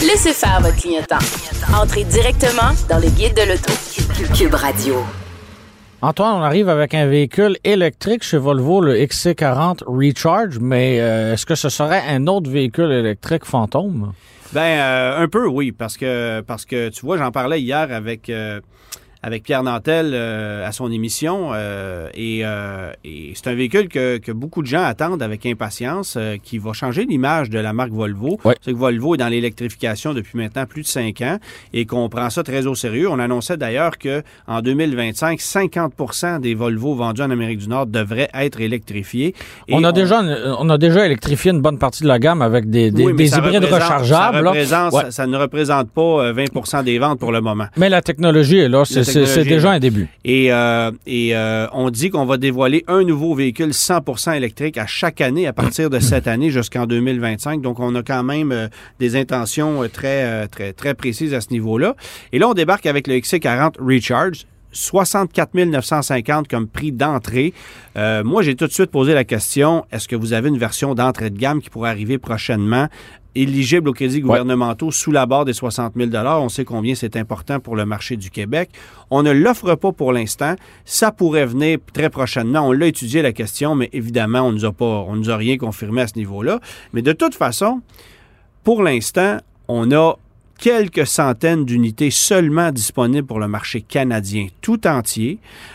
Laissez faire votre clignotant. Entrez directement dans le guide de l'auto. Cube Radio. Antoine, on arrive avec un véhicule électrique chez Volvo, le XC40 Recharge, mais est-ce que ce serait un autre véhicule électrique fantôme? Un peu, oui, parce que tu vois, j'en parlais hier avec Pierre Nantel à son émission et c'est un véhicule que beaucoup de gens attendent avec impatience, qui va changer l'image de la marque Volvo. Ouais. C'est que Volvo est dans l'électrification depuis maintenant plus de 5 ans et qu'on prend ça très au sérieux. On annonçait d'ailleurs qu'en 2025, 50% des Volvo vendus en Amérique du Nord devraient être électrifiés. Et On a déjà électrifié une bonne partie de la gamme avec des hybrides rechargeables. Ça ne représente pas 20% des ventes pour le moment. Mais la technologie est là, c'est déjà un début. Et on dit qu'on va dévoiler un nouveau véhicule 100% électrique à chaque année à partir de cette année jusqu'en 2025. Donc, on a quand même des intentions très, très, très précises à ce niveau-là. Et là, on débarque avec le XC40 Recharge. 64 950 comme prix d'entrée. Moi, j'ai tout de suite posé la question, est-ce que vous avez une version d'entrée de gamme qui pourrait arriver prochainement, éligible aux crédits gouvernementaux sous la barre des 60 000 $? On sait combien c'est important pour le marché du Québec. On ne l'offre pas pour l'instant. Ça pourrait venir très prochainement. On l'a étudié la question, mais évidemment, on nous a rien confirmé à ce niveau-là. Mais de toute façon, pour l'instant, on a quelques centaines d'unités seulement disponibles pour le marché canadien tout entier.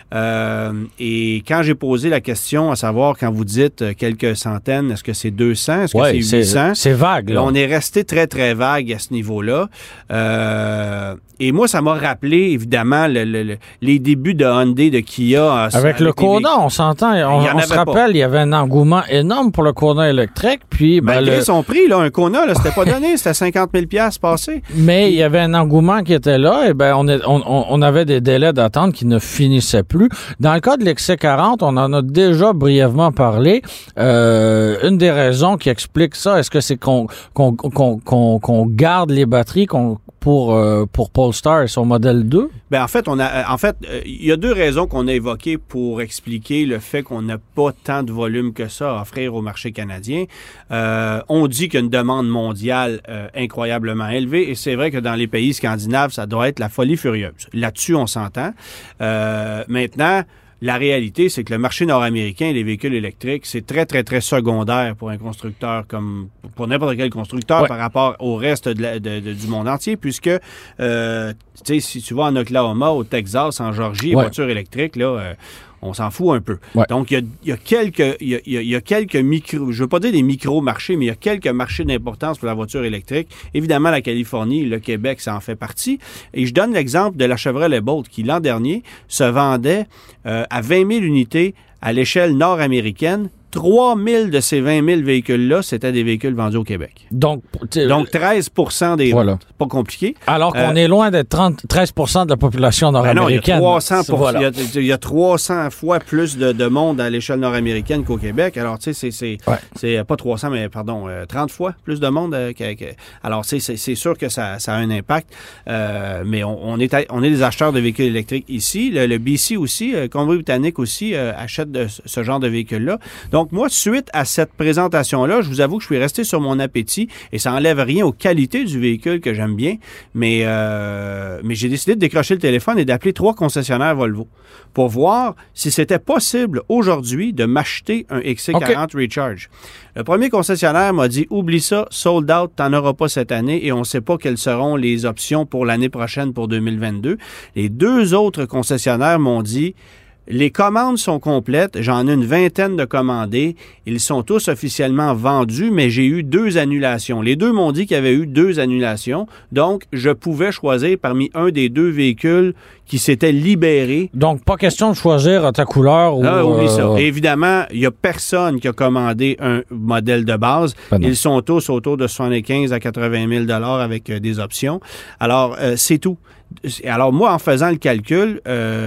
Et quand j'ai posé la question, à savoir, quand vous dites quelques centaines, est-ce que c'est 200? Est-ce que c'est 800? C'est vague, là. On est resté très, très vague à ce niveau-là. Et moi, ça m'a rappelé, évidemment, les débuts de Hyundai, de Kia. Avec le Kona, on s'entend. On se rappelle, il y avait un engouement énorme pour le Kona électrique. Puis, malgré son prix, là, un Kona, là, c'était pas donné. C'était 50 000 $ passé. Mais il y avait un engouement qui était là. Et on avait des délais d'attente qui ne finissaient plus. Dans le cas de l'XC40, on en a déjà brièvement parlé. Une des raisons qui explique ça, est-ce que c'est qu'on garde les batteries pour Polestar et son modèle 2? Bien, en fait, il y a deux raisons qu'on a évoquées pour expliquer le fait qu'on n'a pas tant de volume que ça à offrir au marché canadien. On dit qu'il y a une demande mondiale incroyablement élevée, et c'est vrai que dans les pays scandinaves, ça doit être la folie furieuse. Là-dessus, on s'entend. Maintenant, la réalité, c'est que le marché nord-américain et les véhicules électriques, c'est très, très, très secondaire pour un constructeur, comme pour n'importe quel constructeur par rapport au reste du monde entier, puisque, si tu vas en Oklahoma, au Texas, en Georgie, les voitures électriques, là, on s'en fout un peu. Ouais. Donc, il y a quelques micro, je veux pas dire des micro-marchés, mais il y a quelques marchés d'importance pour la voiture électrique. Évidemment, la Californie, le Québec, ça en fait partie. Et je donne l'exemple de la Chevrolet Bolt, qui, l'an dernier, se vendait à 20 000 unités à l'échelle nord-américaine. 3 000 de ces 20 000 véhicules-là, c'était des véhicules vendus au Québec. Donc 13 % des ventes. C'est pas compliqué. Alors qu'on est loin d'être 13 % de la population nord-américaine. Non, il y a 300 fois plus de monde à l'échelle nord-américaine qu'au Québec. Alors, tu sais, c'est pas 300, mais 30 fois plus de monde. Alors, c'est sûr que ça a un impact. Mais on est des acheteurs de véhicules électriques ici. Le BC aussi, Colombie-Britannique aussi, achète ce genre de véhicules-là. Donc, moi, suite à cette présentation-là, je vous avoue que je suis resté sur mon appétit et ça n'enlève rien aux qualités du véhicule que j'aime bien, mais j'ai décidé de décrocher le téléphone et d'appeler 3 concessionnaires Volvo pour voir si c'était possible aujourd'hui de m'acheter un XC40 Recharge. Le premier concessionnaire m'a dit « Oublie ça, sold out, t'en auras pas cette année et on ne sait pas quelles seront les options pour l'année prochaine pour 2022. » Les 2 autres concessionnaires m'ont dit les commandes sont complètes. J'en ai une vingtaine de commandés. Ils sont tous officiellement vendus, mais j'ai eu 2 annulations. Les 2 m'ont dit qu'il y avait eu 2 annulations. Donc, je pouvais choisir parmi un des 2 véhicules qui s'étaient libérés. Donc, pas question de choisir ta couleur ou... oublie ça. Et évidemment, il n'y a personne qui a commandé un modèle de base. Ils sont tous autour de 75 à 80 000 $ avec des options. Alors, c'est tout. Alors, moi, en faisant le calcul,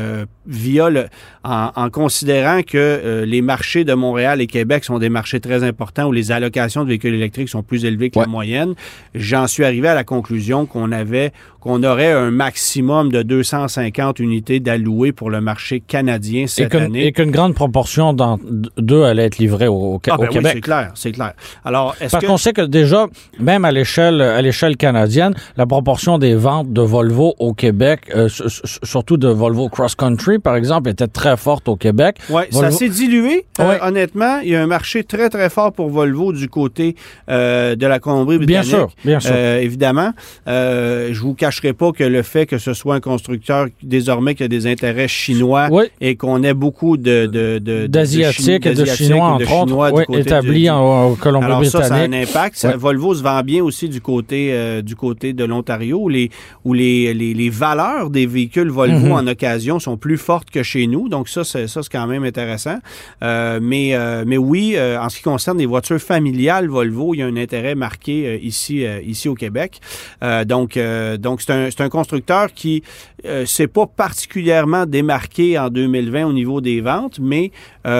en considérant que les marchés de Montréal et Québec sont des marchés très importants où les allocations de véhicules électriques sont plus élevées que la moyenne, j'en suis arrivé à la conclusion qu'on aurait un maximum de 250 unités d'allouées pour le marché canadien cette année. Et qu'une grande proportion d'eux allait être livrée au Québec. Oui, c'est clair. Alors, parce qu'on sait que déjà, même à l'échelle canadienne, la proportion des ventes de Volvo au Québec, surtout de Volvo Cross Country, par exemple, était très forte au Québec. Oui, ça s'est dilué. Honnêtement, il y a un marché très, très fort pour Volvo du côté de la Colombie-Britannique. Bien sûr. Évidemment. Je vous cacherai pas que le fait que ce soit un constructeur désormais qui a des intérêts chinois et qu'on ait beaucoup d'Asiatiques et de Chinois, entre autres, établis en Colombie-Britannique. Alors ça a un impact. Volvo se vend bien aussi du côté de l'Ontario où les valeurs des véhicules Volvo en occasion sont plus fortes que chez nous. Donc ça, c'est quand même intéressant. Mais oui, en ce qui concerne les voitures familiales Volvo, il y a un intérêt marqué ici au Québec. Donc c'est un constructeur qui s'est pas particulièrement démarqué en 2020 au niveau des ventes, mais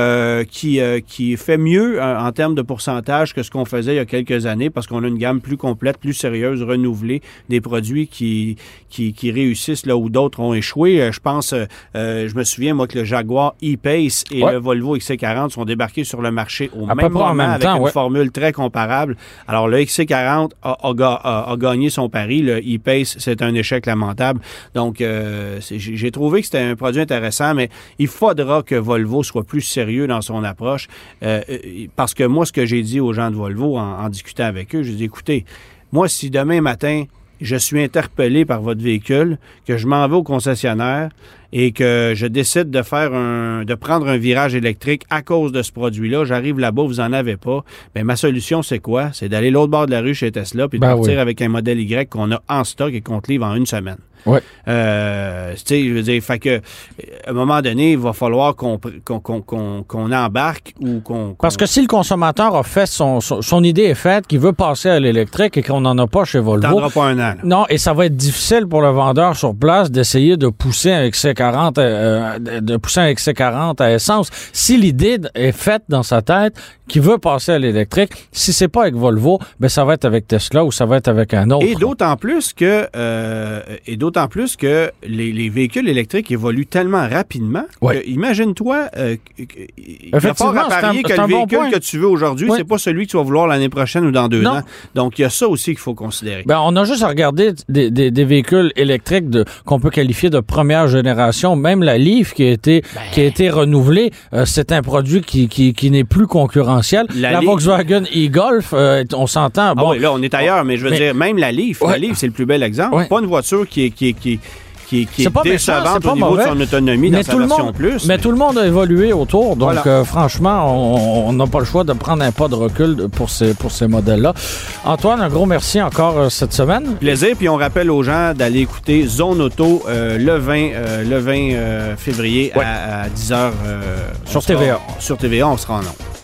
qui fait mieux en termes de pourcentage que ce qu'on faisait il y a quelques années parce qu'on a une gamme plus complète, plus sérieuse, renouvelée, des produits qui réussissent là où d'autres ont échoué. Je pense, je me souviens, moi, que le Jaguar E-Pace et le Volvo XC40 sont débarqués sur le marché au même moment avec une formule très comparable. Alors, le XC40 a gagné son pari. Le E-Pace, c'est un échec lamentable. Donc, j'ai trouvé que c'était un produit intéressant, mais il faudra que Volvo soit plus sérieux dans son approche. Parce que moi, ce que j'ai dit aux gens de Volvo en discutant avec eux, j'ai dit, écoutez, moi, si demain matin, je suis interpellé par votre véhicule, que je m'en vais au concessionnaire et que je décide de prendre un virage électrique à cause de ce produit-là, j'arrive là-bas, vous n'en avez pas, bien, ma solution, c'est quoi? C'est d'aller l'autre bord de la rue chez Tesla puis de partir avec un modèle Y qu'on a en stock et qu'on te livre en une semaine. Oui. Tu sais, je veux dire, fait que, à un moment donné, il va falloir qu'on embarque ou qu'on... Parce que si le consommateur a fait son idée est faite, qu'il veut passer à l'électrique et qu'on n'en a pas chez Volvo... T'en auras pas un an. Là. Non, et ça va être difficile pour le vendeur sur place d'essayer de pousser un XC40 à essence. Si l'idée est faite dans sa tête, qu'il veut passer à l'électrique, si c'est pas avec Volvo, ben ça va être avec Tesla ou ça va être avec un autre. Et d'autant plus que les véhicules électriques évoluent tellement rapidement que, imagine-toi, il va fort à parier que le véhicule que tu veux aujourd'hui, c'est pas celui que tu vas vouloir l'année prochaine ou dans 2 ans. Donc, il y a ça aussi qu'il faut considérer. Ben, on a juste à regarder des véhicules électriques qu'on peut qualifier de première génération. Même la Leaf qui a été renouvelée, c'est un produit qui n'est plus concurrentiel. La Volkswagen e-Golf, on s'entend. Bon, oui, là, on est ailleurs, mais je veux dire, même la Leaf, c'est le plus bel exemple. Pas une voiture qui est décevante au niveau de son autonomie dans sa version plus. Mais tout le monde a évolué autour. Donc, franchement, on n'a pas le choix de prendre un pas de recul pour ces modèles-là. Antoine, un gros merci encore cette semaine. Plaisir. Puis on rappelle aux gens d'aller écouter Zone Auto le 20 février à 10h. Sur TVA. Sur TVA, on sera en ondes.